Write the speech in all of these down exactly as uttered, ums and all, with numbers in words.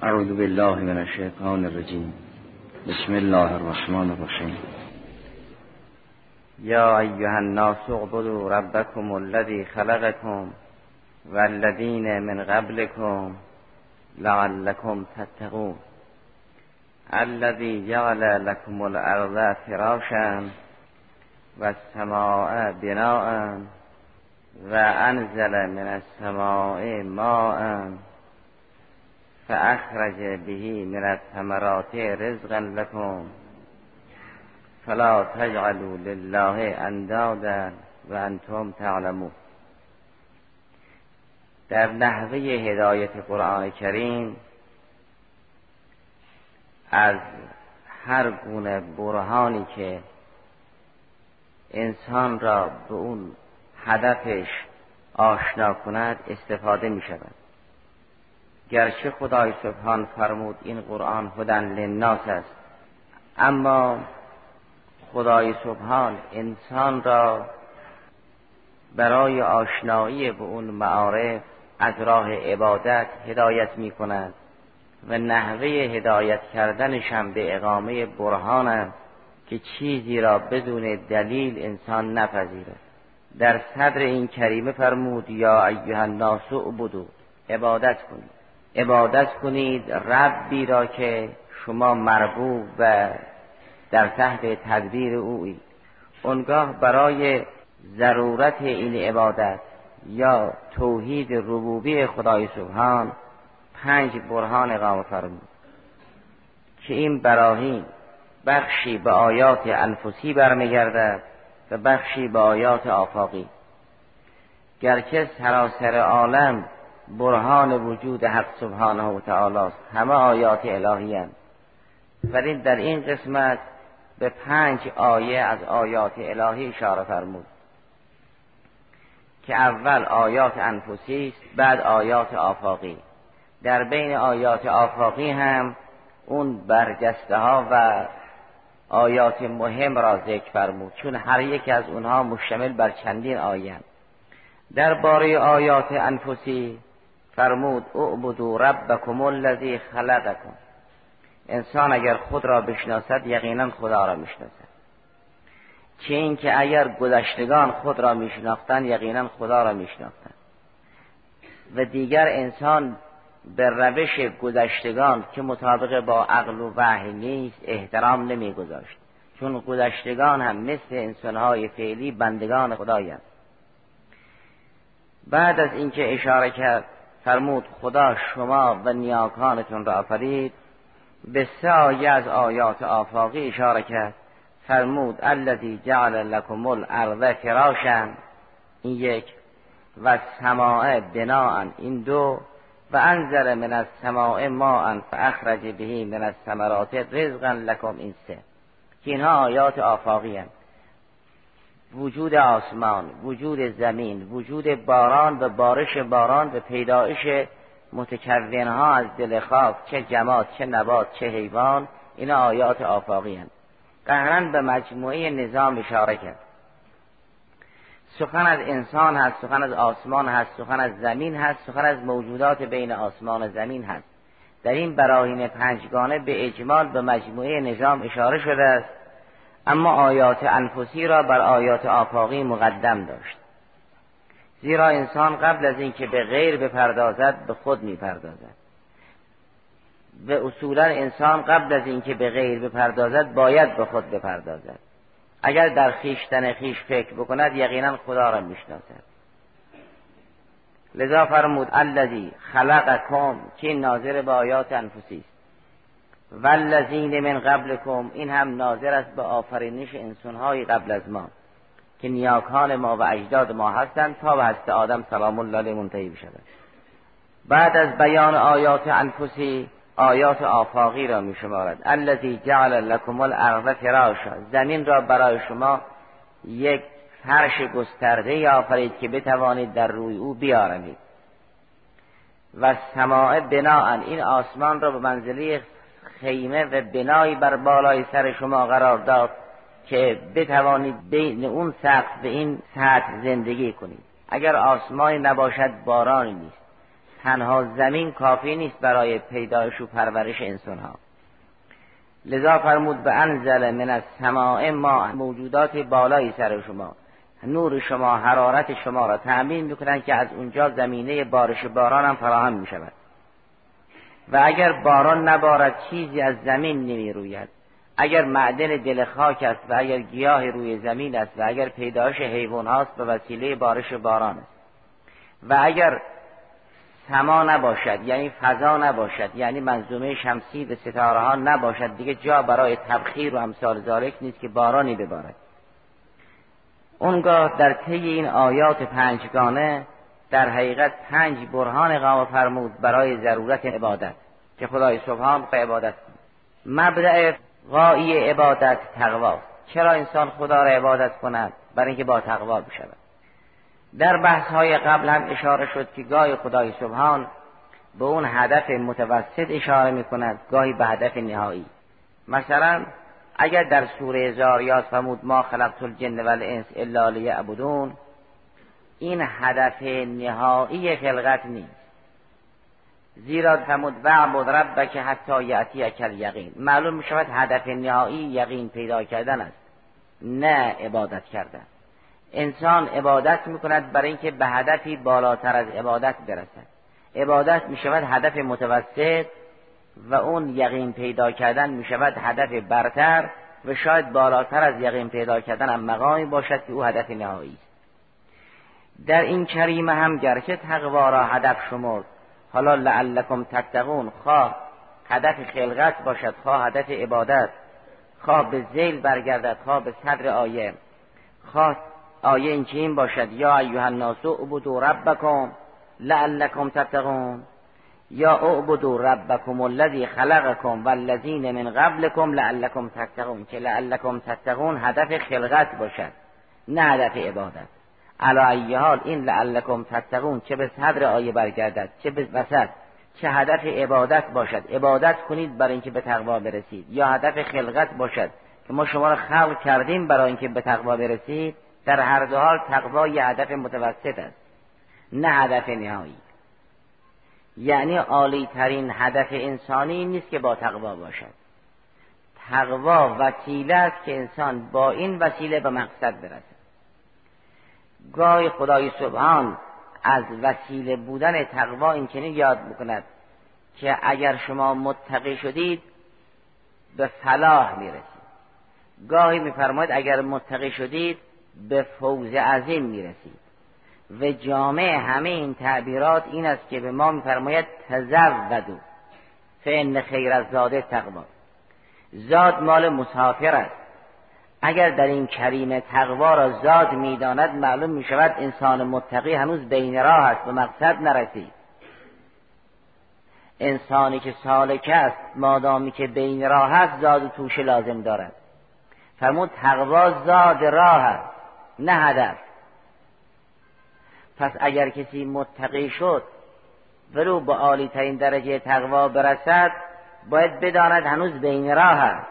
اعوذ بالله من الشیطان الرجیم. بسم الله الرحمن الرحیم. یا ایها الناس اعبدوا ربکم الذی خلقکم والذین من قبلکم لعلکم تتقون الذی جعل لكم الارض فراشا والسماء بناء وانزل من السماء ماء فأخرج به من الثمرات رزقا لكم فلا تجعلوا لله اندادا وانتم تعلمون. در نحوه هدایت قرآن کریم از هر گونه برهانی که انسان را به اون هدفش آشنا کند استفاده می شود. گرچه خدای سبحان فرمود این قرآن هدی للناس است، اما خدای سبحان انسان را برای آشنایی به اون معارف از راه عبادت هدایت می کند و نحوه هدایت کردنش هم به اقامه برهان است که چیزی را بدون دلیل انسان نپذیرد. در صدر این کریمه فرمود یا ایها الناس اعبدوا، عبادت کنید. عبادت کنید ربی را که شما مربوب و در تحت تدبیر اویی. اونگاه برای ضرورت این عبادت یا توحید ربوبی خدای سبحان پنج برهان اقامه فرمود که این براهین بخشی به آیات انفسی برمیگردد و بخشی به آیات آفاقی. گرچه سراسر عالم برهان وجود حق سبحانه و تعالی است، همه آیات الهی اند، ولی در این قسمت به پنج آیه از آیات الهی اشاره فرمود که اول آیات انفسی است، بعد آیات آفاقی. در بین آیات آفاقی هم اون برجسته ها و آیات مهم را ذکر فرمود، چون هر یک از اونها مشتمل بر چندین آیه اند. در باره آیات انفسی فرمود اعبدوا ربکم الذی خلقکم. انسان اگر خود را بشناسد یقینا خدا را میشناسد، چه این که اگر گذشتگان خود را میشناختند یقینا خدا را میشناختند و دیگر انسان به روش گذشتگان که مطابق با عقل و وحی نیست احترام نمیگذاشت، چون گذشتگان هم مثل انسانهای فعلی بندگان خدایند. بعد از اینکه اشاره کرد فرمود خدا شما و نیاکانتون را آفرید، به سه آیه از آیات آفاقی اشاره کرد. فرمود الذی جعل لكم الارض فراشا، این یک، و السماء بناء، این دو، و انزل من السماء ماء فاخرج به من الثمرات رزقا لكم، این سه، که اینها آیات آفاقی هستند. وجود آسمان، وجود زمین، وجود باران و بارش باران و پیدایش متکونها از دل خاک، چه جماد چه نبات چه حیوان، این آیات آفاقی هستند. قهرن به مجموعه نظام اشاره کرد. سخن از انسان هست، سخن از آسمان هست، سخن از زمین هست، سخن از موجودات بین آسمان و زمین هست. در این براهین پنجگانه به اجمال به مجموعه نظام اشاره شده است، اما آیات انفسی را بر آیات آفاقی مقدم داشت، زیرا انسان قبل از این که به غیر بپردازد به خود میپردازد و اصولا انسان قبل از این که به غیر بپردازد باید به خود بپردازد. اگر در خویشتن خویش فکر بکند یقینا خدا را میشناسد. لذا فرمود الذی خلقکم، که این ناظر به آیات انفسی است، والذین من قبلکم، این هم ناظر است به آفرینش انسان‌های قبل از ما که نیاکان ما و اجداد ما هستند تا به حضرت آدم سلام الله علیه منتهی بشود. بعد از بیان آیات انفسی آیات آفاقی را می شمارد. الذی جعل لكم الارض فراشا، زمین را برای شما یک فرش گسترده آفرید که بتوانید در روی او بیارمید. و سماء بناء، این آسمان را به منزله خیمه و بنایی بر بالای سر شما قرار داد که بتوانید بین اون سقف و این سطح زندگی کنید. اگر آسمانی نباشد بارانی نیست، تنها زمین کافی نیست برای پیدایش و پرورش انسان ها. لذا فرمود به انزل من السماء ما، موجودات بالای سر شما، نور شما، حرارت شما را تأمین میکنند که از اونجا زمینه بارش باران هم فراهم میشود. و اگر باران نبارد چیزی از زمین نمی روید. اگر معدن دل خاک است و اگر گیاه روی زمین است و اگر پیدایش حیوان هاست به وسیله بارش باران است و اگر سما نباشد یعنی فضا نباشد، یعنی منظومه شمسی به ستاره ها نباشد، دیگه جا برای تبخیر و امثال ذالک نیست که بارانی ببارد. اونگاه در طی این آیات پنجگانه در حقیقت پنج برهان اقامه فرمود برای ضرورت عبادت که خدای سبحان به عبادت کنید. مبدأ غایی عبادت تقوا. چرا انسان خدا را عبادت کند؟ برای اینکه با تقوا بشود. در بحث های قبل هم اشاره شد که گاهی خدای سبحان به اون هدف متوسط اشاره می کند، گاهی به هدف نهایی. مثلا اگر در سوره زاریات فرمود ما خلقت الجن والانس الا لیعبدون، این هدف نهایی خلقت نیست، زیرا فرمود وعبد ربک حتی یأتیک الیقین. معلوم می شود هدف نهایی یقین پیدا کردن است، نه عبادت کردن. انسان عبادت می کند برای اینکه به هدفی بالاتر از عبادت برسد. عبادت می شود هدف متوسط و اون یقین پیدا کردن می شود هدف برتر و شاید بالاتر از یقین پیدا کردن هم مقامی باشد که او هدف نهایی است. در این کریمه هم گرچه تقوا را هدف شمرد، حالا لعلکم تتقون، خواه هدف خلقت باشد، خواه هدف عبادت، خواه به ذیل برگردد، خواه به صدر آیه، خواه آیه این چنین باشد یا ایها الناس اعبدوا ربکم لعلکم تتقون، یا اعبدوا ربکم الذی خلقکم والذین من قبلکم لعلکم تتقون، که لعلکم تتقون هدف خلقت باشد نه هدف عبادت. علی ای حال این لعلکم تتقون چه به صدر آیه برگردد چه به وسط، چه هدف عبادت باشد، عبادت کنید برای اینکه به تقوا برسید، یا هدف خلقت باشد که ما شما را خلق کردیم برای اینکه به تقوا برسید، در هر دو حال تقوا یه هدف متوسط است نه هدف نهایی. یعنی عالی ترین هدف انسانی نیست که با تقوا باشد، تقوا وسیله است که انسان با این وسیله به مقصد برسد. گاهی خدای سبحان از وسیله بودن تقوا این چنین یاد میکند که اگر شما متقی شدید به فلاح میرسید. گاهی میفرماید اگر متقی شدید به فوز عظیم میرسید. و جامع همه این تعبیرات این است که به ما میفرماید تزودوا فإن خیر الزاد تقوا. زاد مال مسافر است. اگر در این کریمه تقوا را زاد میداند، معلوم میشود انسان متقی هنوز بین راه است، به مقصد نرسید. انسانی که سالک است مادامی که بین راه است زاد و توشه لازم دارد. فرمود تقوا زاد راه است نه هدف. پس اگر کسی متقی شد ولو به عالی ترین درجه تقوا برسد، باید بداند هنوز بین راه است.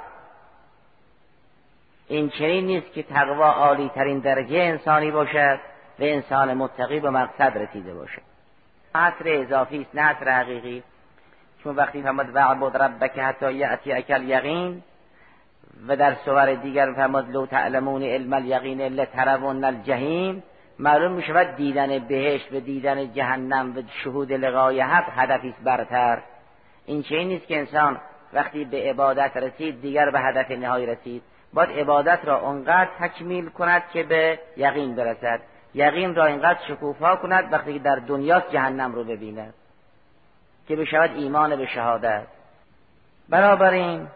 این چنین نیست که تقوا عالی ترین درجه انسانی باشد و انسان متقی به مقصد رسیده باشد. عصر اضافی است نه عصر حقیقی، چون وقتی فرمود وعبد ربک حتی یأتیک الیقین و در سور دیگر فرمود لو تعلمون علم الیقین لترون الجحیم، معلوم می شود دیدن بهشت و دیدن جهنم و شهود لقای حق هدفی است برتر. این چنین نیست که انسان وقتی به عبادت رسید دیگر به هدف نهایی رسید، باید عبادت را اونقدر تکمیل کند که به یقین برسد، یقین را اینقدر شکوفا کند وقتی که در دنیاست جهنم رو ببیند که بشود ایمان به شهادت. بنابراین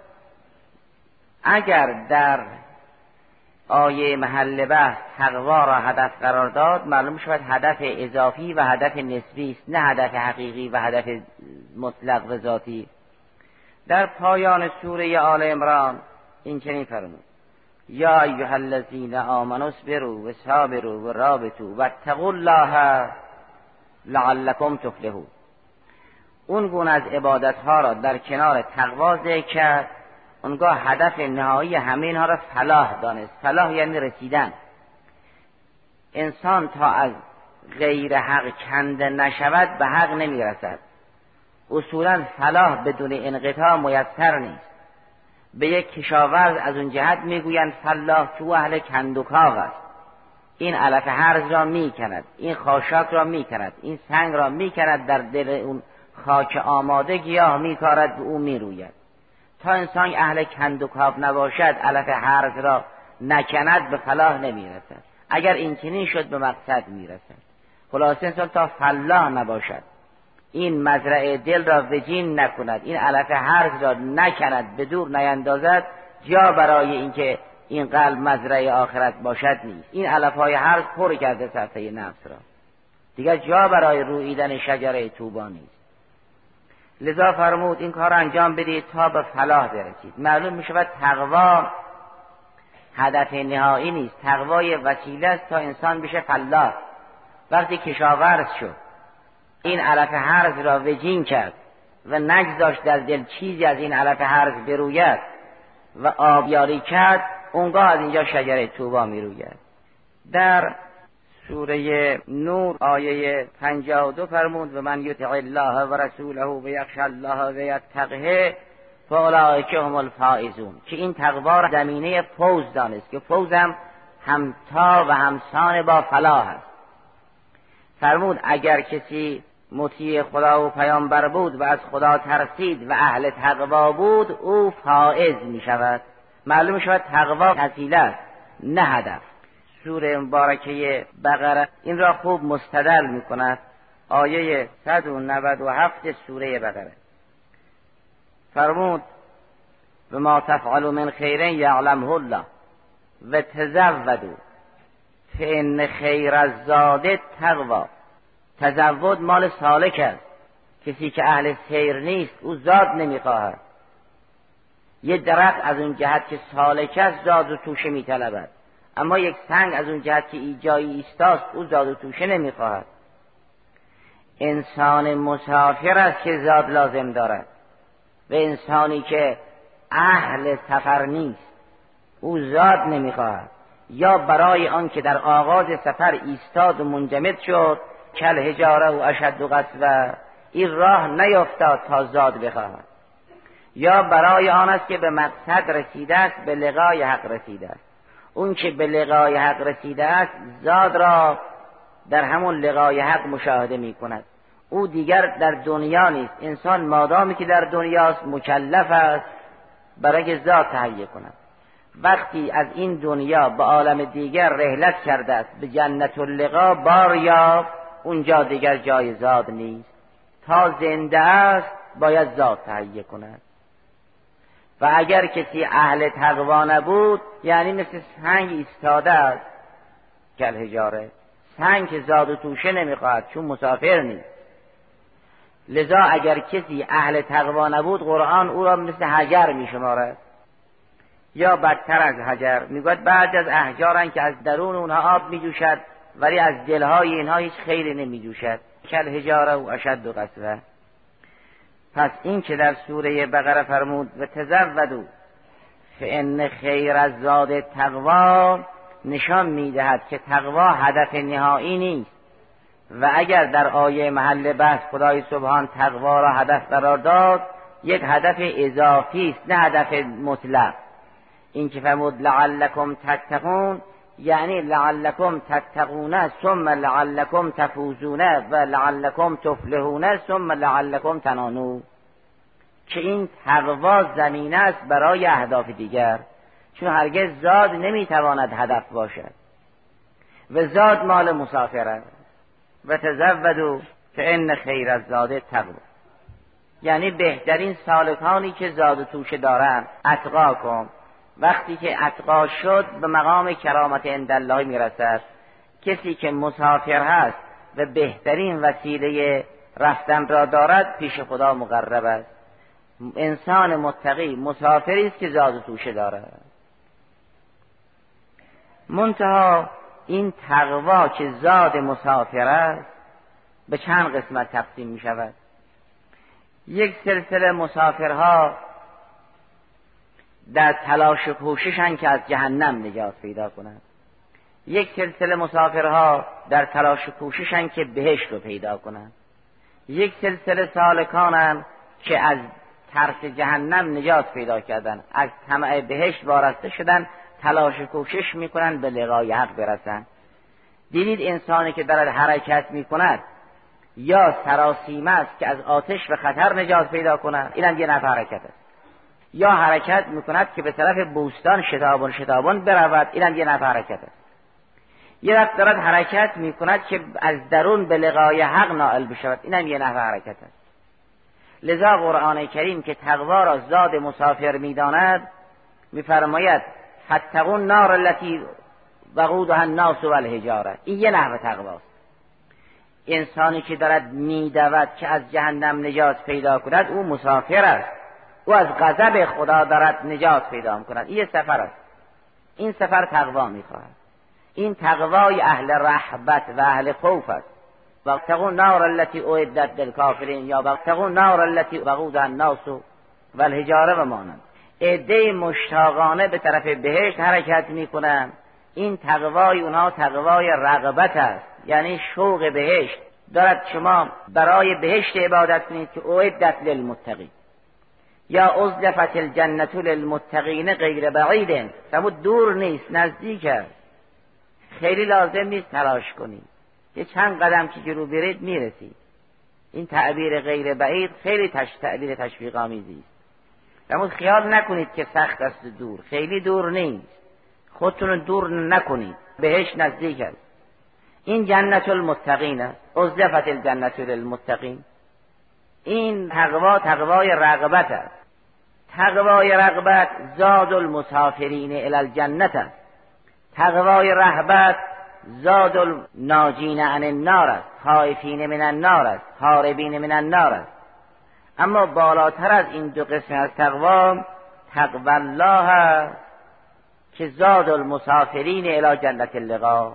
اگر در آیه محل بحث تقوا را هدف قرار داد، معلوم شود هدف اضافی و هدف نسبی است نه هدف حقیقی و هدف مطلق و ذاتی. در پایان سوره آل عمران این چنین فرمود یا ایها الذین آمنوا اصبروا و صابروا و رابطوا واتقوا الله لعلکم تفلحون. اون گونه از عبادت ها را در کنار تقوا ذکر کرد، اونگاه هدف نهایی همه اینها را فلاح دانست. فلاح یعنی رسیدن. انسان تا از غیر حق کنده نشود به حق نمیرسد. اصولا فلاح بدون انقطاع میسر نیست. به یک کشاورز از اون جهت میگویند فلاح که او اهل کندوکاو است، این علف هرز را میکند، این خاشاک را میکند، این سنگ را میکند، در دل اون خاک آماده گیاه میکارد و او میروید. تا انسان اهل کندوکاو نباشد، علف هرز را نکند، به فلاح نمیرسد. اگر این چنین شد به مقصد میرسد. خلاصه انسان تا فلاح نباشد، این مزرعه دل را وجین نکند، این علف هرز را نکند، به دور نیندازد، جا برای اینکه این قلب مزرعه آخرت باشد نیست. این علف های هرز پر کرده صفحه نفس را، دیگر جا برای روییدن شجره طوبی نیست. لذا فرمود این کار انجام بدید تا به فلاح برسید. معلوم می شود تقوا هدف نهایی نیست، تقوای وسیله است تا انسان بشه فلاح. وقتی کشاورز شد، این علف هرز را وجین کرد و نگذاشت در دل چیزی از این علف هرز بروید و آبیاری کرد، اونگاه از اینجا شجره طوبی می روید. در سوره نور آیه پنجاه و دو فرمود و من یطع الله و رسوله و یخشی الله و یتقه فاولئک هم الفائزون، که این تقوا زمینه فوز دانست که فوز هم همتا و همسان با فلاح است. فرمود اگر کسی مطیع خدا و پیامبر بود و از خدا ترسید و اهل تقوا بود، او فائز می شود. معلوم شود تقوا وسیله است نه هدف. سوره مبارکه بقره این را خوب مستدل می کند. آیه صد و نود و هفت سوره بقره فرمود و ما تفعلوا من خیر یعلمه الله و تزودوا فإن خیر الزاد التقوی. تزود مال سالک است. کسی که اهل سیر نیست او زاد نمیخواهد. یه درخت از اون جهت که سالک است زاد و توشه میطلبد، اما یک سنگ از اون جهت که ایجایی ایستاست او زاد و توشه نمیخواهد. انسان مسافر است که زاد لازم دارد و انسانی که اهل سفر نیست او زاد نمیخواهد. یا برای آن که در آغاز سفر ایستاد و منجمد شد کل حجاره و اشد و قسوه، این راه نیفتاد تا زاد بخواهد. یا برای آن است که به مقصد رسیده است، به لقای حق رسیده است. اون که به لقای حق رسیده است زاد را در همون لقای حق مشاهده می کند. او دیگر در دنیا نیست. انسان مادامی که در دنیاست مکلف است برای زاد تهیه کند. وقتی از این دنیا به عالم دیگر رحلت کرده است، به جنت اللقا بار یافت، اونجا دیگر جای زاد نیست. تا زنده است باید زاد تهیه کند. و اگر کسی اهل تقوا نبود، یعنی مثل سنگ ایستاده است کل حجاره، سنگ که زاد و توشه نمیخواهد چون مسافر نیست. لذا اگر کسی اهل تقوا نبود، قرآن او را مثل حجر میشمارد یا بدتر از حجر. میگوید بعد از احجارن که از درون اونها آب میجوشد ولی از دلهای اینها هیچ خیری نمیجوشد. کل حجاره و اشد و قسوه. پس این که در سوره بقره فرمود و تزودوا فإن خیر الزاد تقوی نشان میدهد که تقوا هدف نهایی نیست. و اگر در آیه محل بحث خدای سبحان تقوا را هدف قرار داد، یک هدف اضافی است نه هدف مطلق. این که فرمود لعلکم تتقون، یعنی لعلکم تتقون ثم لعلکم تفوزون و لعلکم تفلحون ثم لعلکم تنالون، که این تقوا زمینه است برای اهداف دیگر، چون هرگز زاد نمیتواند هدف باشد و زاد مال مسافر است. و تزودوا فإن خیر الزاد التقوی، یعنی بهترین سالکانی که زاد و توشه دارند اتقاکم. وقتی که اتقا شد به مقام کرامت عند الله میرسد. کسی که مسافر هست و بهترین وسیله رفتن را دارد پیش خدا مقرب است. انسان متقی مسافری است که زاد و توشه دارد. منتها این تقوا که زاد مسافر است به چند قسمت تقسیم می شود. یک سلسله مسافرها در تلاش و کوششن که از جهنم نجات پیدا کنند. یک سلسله مسافرها در تلاش و کوششن که بهشت رو پیدا کنن، یک سلسله سالکانن که از ترس جهنم نجات پیدا کردن، از طمع بهشت وارسته شدن، تلاش و کوشش میکنن به لقای حق برسن. دیدید انسانی که دارد حرکت میکند یا سراسیمه است که از آتش و خطر نجات پیدا کند، اینم یه نوع حرکت است، یا حرکت میکند که به طرف بوستان شتابان شتابان برود، اینم یه نوع حرکت است. یه وقت دارد حرکت میکند که از درون به لقای حق نائل بشود، اینم یه نوع حرکت است. لذا قرآن کریم که تقوا را زاد مسافر میداند میفرماید فاتقوا النار التي وقودها الناس والحجاره. این یه نحو تقواست. انسانی که دارد میدود که از جهنم نجات پیدا کند او مسافر است، او از غضب خدا دارد نجات پیدا کند. این سفر است. این سفر تقوا میخواهد. این تقوای اهل رهبت و اهل خوف است. واتقوا النار التي اعدت للكافرین یا واتقوا النار التي وقودها الناس والحجاره و مانند. عده مشتاقانه به طرف بهشت حرکت میکنند. این تقوای اونها تقوای رغبت است، یعنی شوق بهشت. دارد شما برای بهشت عبادت کنید که اعدت للمتقین یا ازلفت الجنة للمتقین غیر بعید. فرمود دور نیست، نزدیک است. خیلی لازم نیست تلاش کنید، یه چند قدم که جلو برید میرسید. این تعبیر غیر بعید خیلی تش... تعبیر تشویق آمیزی است. فرمود خیال نکنید که سخت است دور، خیلی دور نیست، خودتون دور نکنید، بهش نزدیک است. این جنت المتقین است، ازلفت الجنة للمتقین. این تقوا تقوای رغبت است. تقوای رغبت زاد المسافرین الی الجنة است. تقوای رهبت زاد الناجین عن النار است، خائفین من النار است، هاربین من النار است. اما بالاتر از این دو قسم از تقوا تقوی الله است که زاد المسافرین الی جنت اللقا.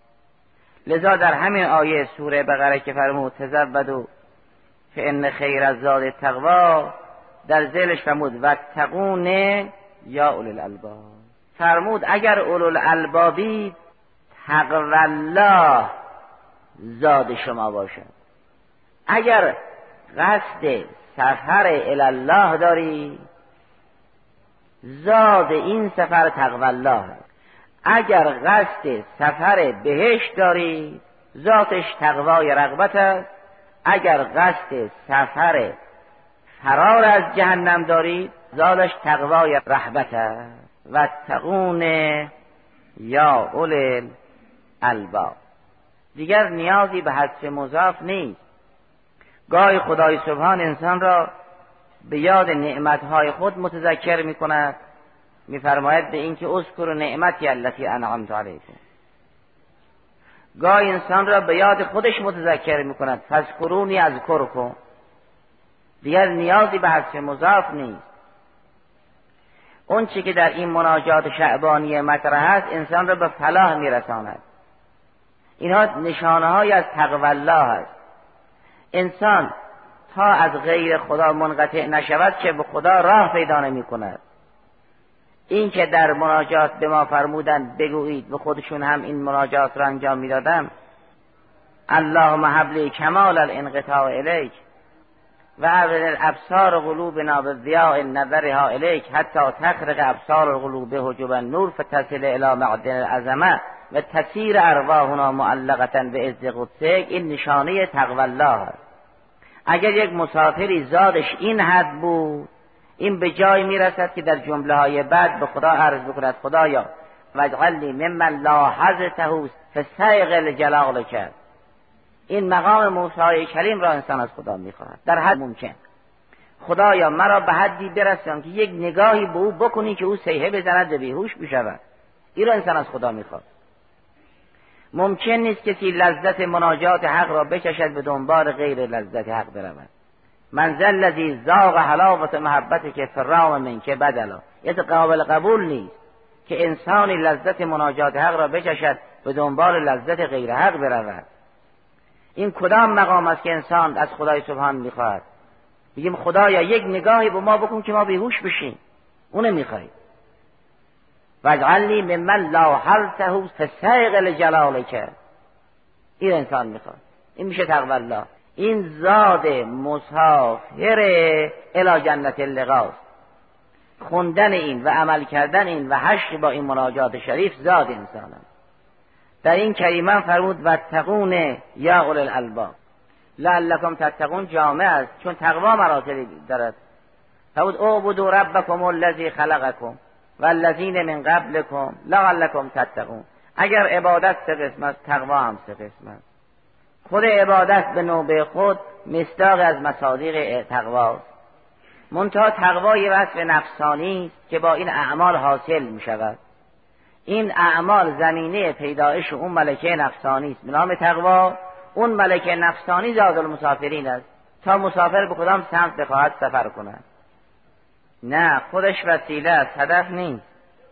لذا در همین آیه سوره بقره که فرمود تزودوا فان خیر الزاد التقوی، در ذیلش فرمود واتقون یا اولی الالباب. فرمود اگر اولو الالبابی تقوی الله زاد شما باشد. اگر قصد سفر الی الله داری، زاد این سفر تقوی الله. اگر قصد سفر بهشت داری، ذاتش تقوای رغبت است. اگر قصد سفر فرار از جهنم داری، ذاتش تقوای رهبت است. واتقون یا اولی الالباب. دیگر نیازی به حذف مضاف نیست. گاهی خدای سبحان انسان را به یاد نعمتهای خود متذکر می کند، می فرماید به این که اذکروا نعمتی التي انعمت علیکم. گاهی انسان را به یاد خودش متذکر می کند، فاذکرونی اذکرکم. دیگر نیازی به حذف مضاف نیست. اون چی که در این مناجات شعبانی مطرح است انسان را به فلاح می رساند. اینها نشانه های از تقوی الله است. انسان تا از غیر خدا منقطع نشود که به خدا راه پیدا نمی کند. این که در مناجات به ما فرمودند بگویید، به خودشون هم این مناجات را انجام می دادم، اللهم هب لی کمال الانقطاع الیک و ابصر الابصار قلوبنا بضیاء نظرها الیک حتی تخرق ابصار القلوب حجب النور فتصل الی معدن العظمه و تسیر ارواحنا معلقه بعز قدسک. این نشانه تقوی الله است. اگر یک مسافری زادش این حد بود، این به جای میرسد که در جمله های بعد به خدا عرض بکند خدایا واجعل لی ممن لاحظته فسیغ الجلال کرد. این مقام موسی کریم را انسان از خدا میخواهد در حد ممکن. خدایا مرا به حدی برسان که یک نگاهی به او بکنی که او صیحه بزند و بیهوش بشود. این را انسان از خدا میخواد. ممکن نیست کسی لذت مناجات حق را بچشد به دنبال غیر لذت حق برود. من ذا الذی ذاق حلاوت محبت که فرام من که بدلا. این قابل قبول نیست که انسانی لذت مناجات حق را بچشد به دنبال لذت غیر حق برود. این کدام مقام است که انسان از خدای سبحان میخواهد؟ بگیم خدایا یک نگاهی به ما بکن که ما بیهوش بشیم. اونه میخواهی. واجعلنی ممن لا حلته فسیق لجلالک. این انسان میخواد. این میشه تقوی الله. این زاد مسافر الی جنت اللقاست. خوندن این و عمل کردن این و حشر با این مناجات شریف زاد انسانم. در این کریمه فرمود واتقون یا اولی الالباب لعلکم تتقون جامع است، چون تقوا مراتبی دارد. فرمود اعبدوا ربکم الذی خلقکم والذین من قبلکم لعلکم تتقون. اگر عبادت سه قسم است، تقوا هم سه قسم است. خود عبادت به نوبه خود مصداق از مصادیق تقواست. منتها تقوا یه وصف نفسانی است که با این اعمال حاصل می شود. این اعمال زمینه پیدایش اون ملکه نفسانی است به نام تقوا. اون ملکه نفسانی زاد المسافرین است، تا مسافر به کدام سمت بخواهد سفر کند. نه، خودش وسیله است، هدف نیست.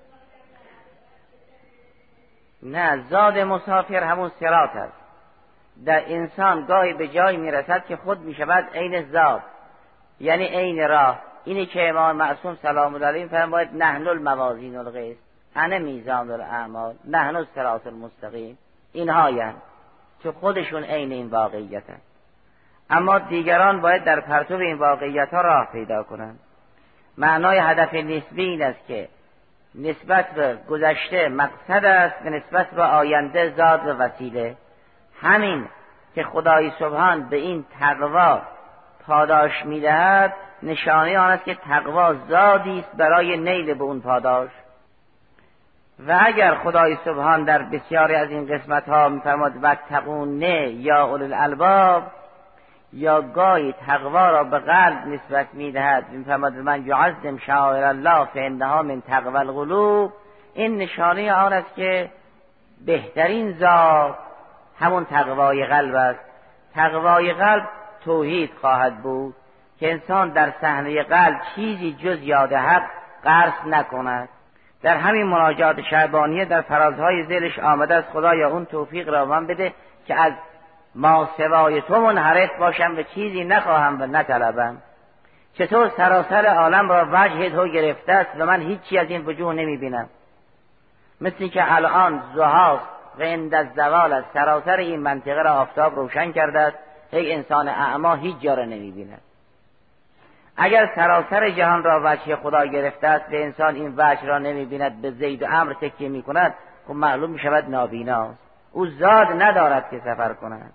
نه، زاد مسافر همون صراط است. در انسان گاهی به جایی میرسد که خود میشود عین زاد، یعنی عین راه. اینی که امام معصوم سلام الله علیه فرمود نحن الموازین القسط انا میزان الاعمال نحن الصراط المستقیم. اینها یعنی که خودشون عین این واقعیت هست. اما دیگران باید در پرتو این واقعیت ها راه پیدا کنند. معنای هدف نسبی این است که نسبت به گذشته مقصد است و نسبت به آینده زاد و وسیله. همین که خدای سبحان به این تقوا پاداش میدهد نشانه آن است که تقوا زادی است برای نیل به اون پاداش. و اگر خدای سبحان در بسیاری از این قسمت ها میفرماد واتقون یا اولی الالباب، یا گاهی تقوا را به قلب نسبت میدهد میفرماد من یعظم شعائر الله فانها من تقوی القلوب، این نشانه آن است که بهترین زاد همون تقوای قلب است. تقوای قلب توحید خواهد بود که انسان در صحنه قلب چیزی جز یاد حق غرس نکند. در همین مناجات شعبانیه در فرازهای ذیلش آمده است خدایا اون توفیق را من بده که از ما سوای تو منحرف باشم و چیزی نخواهم و نطلبم. چطور سراسر عالم را وجه تو گرفته است و من هیچی از این وجوه نمی بینم. مثل که الان ضحاست و عند الزوال است، سراسر این منطقه را آفتاب روشن کرده است، یک انسان اعما هیچ جا را نمی بیند. اگر سراسر جهان را وجه خدا گرفته است و انسان این وجه را نمی بیند، به زید و عمرو تکیه می کند، خب معلوم می شود نابیناست. او زاد ندارد که سفر کند.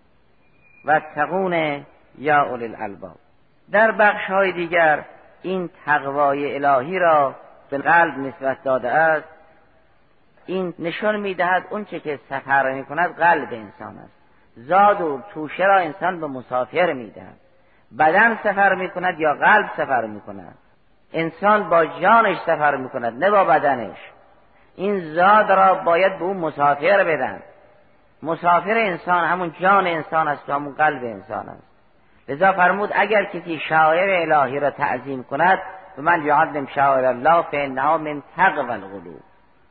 واتقون یا اولی الالباب. در بخش های دیگر این تقوای الهی را به قلب نسبت داده است. این نشان میدهد اون چه که سفر می کند قلب انسان است. زاد و توشه را انسان به مسافر میدهد. بدن سفر می کند یا قلب سفر می کند؟ انسان با جانش سفر می کند نه با بدنش. این زاد را باید به اون مسافر بدن. مسافر انسان همون جان انسان است و همون قلب انسان است. لذا فرمود اگر کسی شعائر الهی را تعظیم کند و من یعظم شعائر الله فانها من تقوی القلوب.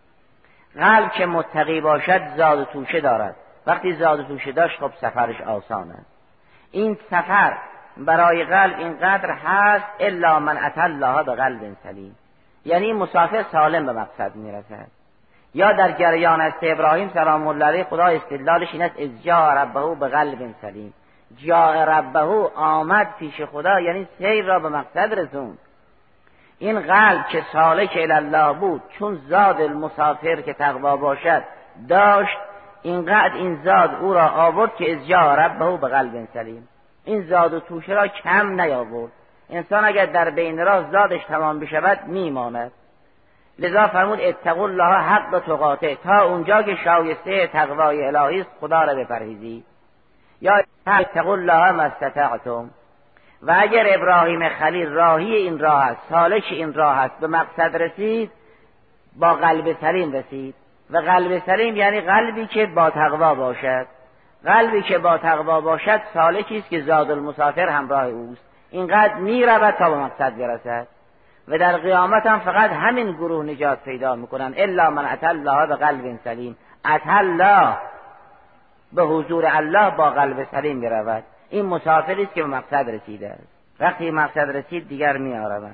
قلب که متقی باشد زاد و توشه دارد. وقتی زاد و توشه داشت خب سفرش آسان است. این سفر برای قلب اینقدر هست الا من اتى الله بقلب سلیم، یعنی مسافر سالم به مقصد میرسد. یا در جریان است ابراهیم سلام الله علیه خدا استدلالش این است اذ جاء ربه بقلب سلیم. جاء ربه آمد پیش خدا، یعنی سیر را به مقصد رسوند. این قلب که سالک الی الله بود چون زاد المسافر که تقوا باشد داشت، اینقدر این زاد او را آورد که اذ جاء ربه بقلب سلیم. این زاد و توشه را کم نیاورد. انسان اگر در بین راه زادش تمام بشود میماند. لذا فرمود اتقوا الله حق تقاته، تا اونجا که شایسته تقوای الهی است خدا را بپرهیزید. یا اتقوا الله ما استطعتم. و اگر ابراهیم خلیل راهی این راه است، سالک این راه است، به مقصد رسید، با قلب سلیم رسید. و قلب سلیم یعنی قلبی که با تقوا باشد. قلبی که با تقوا باشد سالکی است که زاد المسافر همراه اوست. اینقدر میرود تا به مقصد برسد. و در قیامت هم فقط همین گروه نجات پیدا میکنن. الا من اتى الله بقلب سلیم. اتى الله به حضور الله با قلب سلیم میرود. این مسافری است که به مقصد رسیده است. وقتی مقصد رسید دیگر میآرود.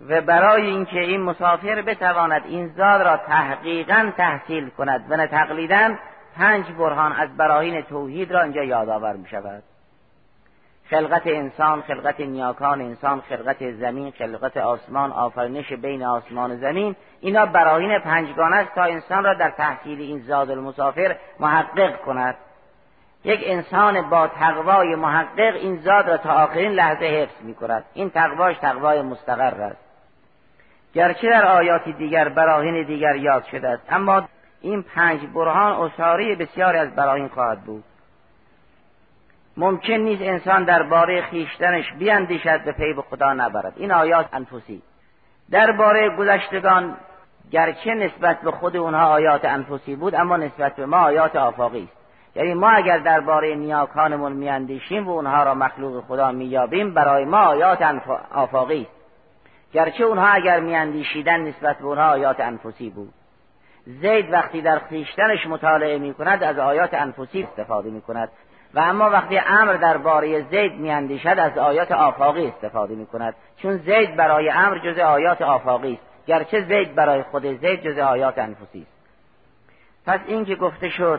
و برای اینکه این مسافر بتواند این زاد را تحقیقاً تحصیل کند و نه تقلیداً، پنج برهان از براهین توحید را اینجا یادآور می شود. خلقت انسان، خلقت نیاکان انسان، خلقت زمین، خلقت آسمان، آفرینش بین آسمان و زمین، اینا براهین پنجگانه است تا انسان را در تحصیل این زاد المسافر محقق کند. یک انسان با تقوای محقق این زاد را تا آخرین لحظه حفظ می کند. این تقواش تقوای مستقر است. گرچه در آیات دیگر براهین دیگر یاد شده است، اما این پنج برهان اساری بسیاری از براهین خواهد بود. ممکن نیست انسان درباره خیشتنش بیاندیشد به پی به خدا نبرد. این آیات انفسی. درباره گذشتگان گرچه نسبت به خود اونها آیات انفسی بود، اما نسبت به ما آیات آفاقی است. یعنی ما اگر درباره نیاکانمون میاندیشیم و اونها را مخلوق خدا میابیم، برای ما آیات آفاقی است. گرچه اونها اگر میاندیشیدن نسبت به اونها آیات انفسی بود. زید وقتی در خیشتنش مطالعه میکند از آیات انفسی استفاده میکند، و اما وقتی امر درباره زید میاندیشد از آیات آفاقی استفاده میکند، چون زید برای امر جز آیات آفاقی است، گرچه زید برای خود زید جز آیات انفسی است. پس این که گفته شد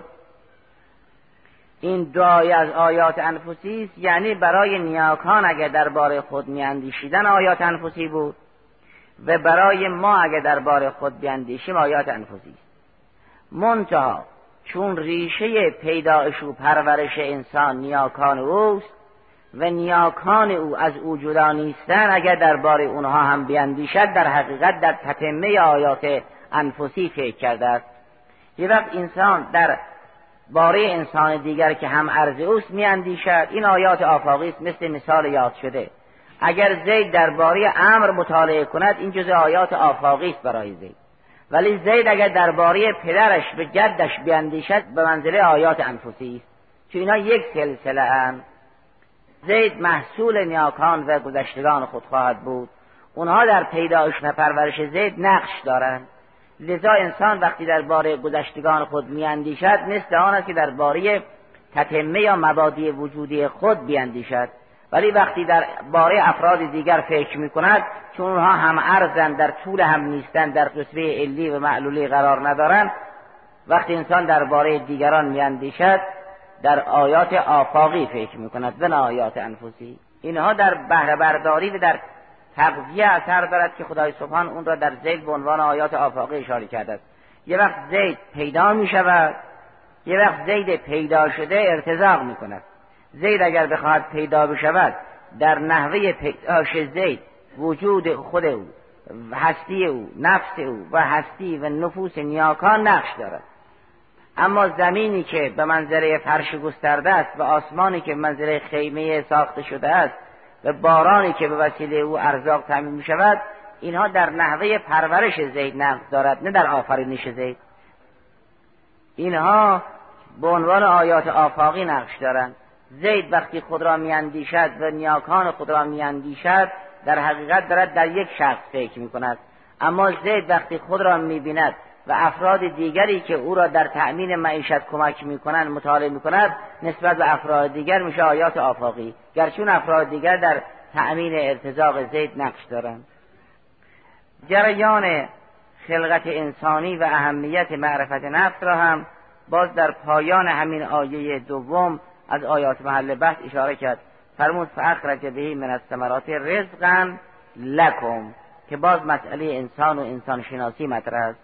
این دعای از آیات انفسی است، یعنی برای نیاکان اگر درباره خود میاندیشیدن آیات انفسی بود، و برای ما اگر درباره خود بیاندیشیم آیات انفسی است. منتها چون ریشه پیدایش و پرورش انسان نیاکان اوست و نیاکان او از او جدا نیستن، اگر درباره اونها هم بیاندیشد در حقیقت در تتمه آیات انفسی فکر کرده است. یه وقت انسان در باره انسان دیگر که هم عرض اوست میاندیشد، این آیات آفاقی است. مثل مثال یاد شده، اگر زید درباره امر مطالعه کند این جزء آیات آفاقی است برای زید، ولی زید اگر درباره پدرش به جدش بیاندیشد به منزله آیات انفسی است، چون اینا یک سلسله اند. زید محصول نیاکان و گذشتگان خود خواهد بود، اونها در پیدایش و پرورش زید نقش دارند. لذا انسان وقتی درباره گذشتگان خود میاندیشد مثل آن است که درباره تتمه یا مبادی وجودی خود بیاندیشد، ولی وقتی در باره افراد دیگر فکر میکند، چون اونها هم عرضن در طول هم نیستن، در رتبه علی و معلولی قرار ندارن، وقتی انسان در باره دیگران میاندیشد در آیات آفاقی فکر میکند و نه آیات انفسی. اینها در بهره برداری و در تغذیه اثر دارد که خدای سبحان اون را در زید به عنوان آیات آفاقی اشاره کرده است. یه وقت زید پیدا میشود، یه وقت زید پیدا شده ارتزاق میکند. زید اگر بخواهد پیدا بشود، در نحوه پیداش زید وجود خود او، هستی او، نفس او و هستی و نفوس نیاکان نقش دارد. اما زمینی که به منزله فرش گسترده است و آسمانی که به منزله خیمه ساخته شده است و بارانی که به وسیله او ارزاق تامین می شود، اینها در نحوه پرورش زید نقش دارد، نه در آفرینش زید. اینها به عنوان آیات آفاقی نقش دارند. زید وقتی خود را میاندیشد و نیاکان خود را میاندیشد، در حقیقت دارد در یک شخص فکر می کند. اما زید وقتی خود را میبیند و افراد دیگری که او را در تأمین معیشت کمک میکنند مطالعه میکند، نسبت به افراد دیگر میشه آیات آفاقی، گرچه افراد دیگر در تأمین ارتزاق زید نقش دارند. جریان خلقت انسانی و اهمیت معرفت نفس را هم باز در پایان همین آیه دوم از آیات محل بحث اشاره کرد. فرمود فاخرج به من الثمرات رزقا لکم، که باز مسئله انسان و انسان شناسی مطرح است.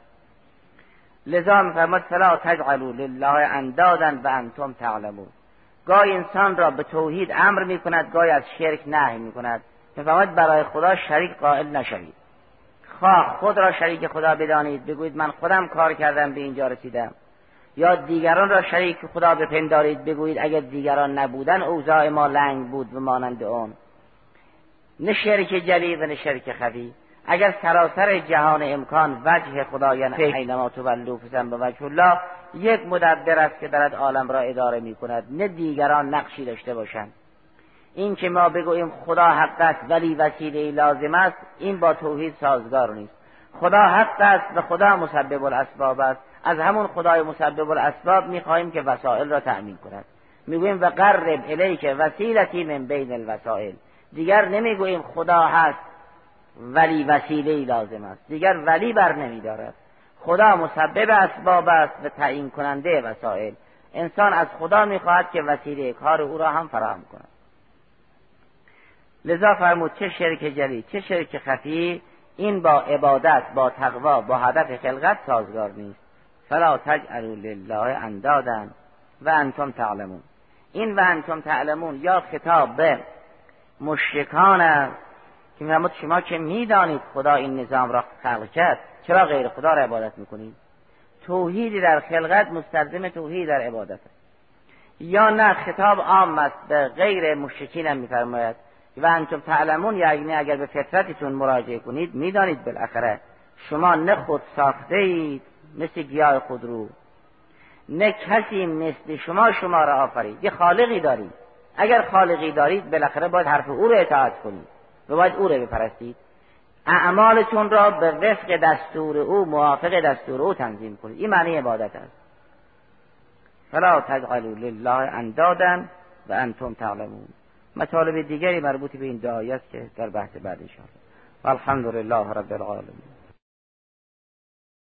لذا می‌فرماد فلا تجعلوا لله اندادا و انتم تعلمون. گاهی انسان را به توحید امر می‌کند، گاهی از شرک نهی می‌کند. می‌فرماد برای خدا شریک قائل نشوید. خواه خود را شریک خدا بدانید، بگویید من خودم کار کردم به اینجا رسیدم، یا دیگران را شریک خدا بپندارید، بگویید اگر دیگران نبودن اوضاع ما لنگ بود و مانند اون. نه شرک جلی و نه شرک خفی. اگر سراسر جهان امکان وجه خدایان اینما تولوا فثم وجه الله یک مدبر است که دارد عالم را اداره می کند، نه دیگران نقشی داشته باشند. این که ما بگوییم خدا حق است ولی وسیله لازم است، این با توحید سازگار نیست. خدا حق است و خدا مسبب الاسباب است. از همون خدای مسبب الاسباب می‌خواهیم که وسایل را تأمین کند. میگوییم و قرب الیک وسیلتی من بین الوسائل. دیگر نمیگوییم خدا هست ولی وسیله‌ای لازم است، دیگر ولی بر نمی‌دارد. خدا مسبب اسباب است و تعیین کننده وسایل. انسان از خدا می‌خواهد که وسیله کار او را هم فراهم کند. لذا فرمود چه شرک جلی چه شرک خفی، این با عبادت، با تقوا، با هدف خلقت سازگار نیست. فلا تجعلوا لله اندادا و انتم تعلمون. این و انتم تعلمون یا خطاب به مشرکان است که می‌فرماید شما که می‌دانید خدا این نظام را خلق کرد، چرا غیر خدا را عبادت می‌کنید؟ توحید در خلقت مستلزم توحید در عبادت است. یا نه خطاب عام است به غیر مشرکین هم می‌فرماید و انتم تعلمون، یعنی اگر به فطرتتون مراجعه کنید می‌دانید بالاخره شما نه خود ساخته اید مثل گیاه خودرو، نه کسی مثل شما شما را آفرید. یه خالقی دارید، اگر خالقی دارید بالاخره باید حرف او را اطاعت کنید و باید او را بپرستید. اعمالتون را به وفق دستور او، موافق دستور او تنظیم کنید. این معنی عبادت است. فلا تجعلوا لله اندادا و انتم تعلمون. مطالب دیگری مربوط به این دعایت که در بحث بعد ان شاء الله. والحمد لله رب العالمین.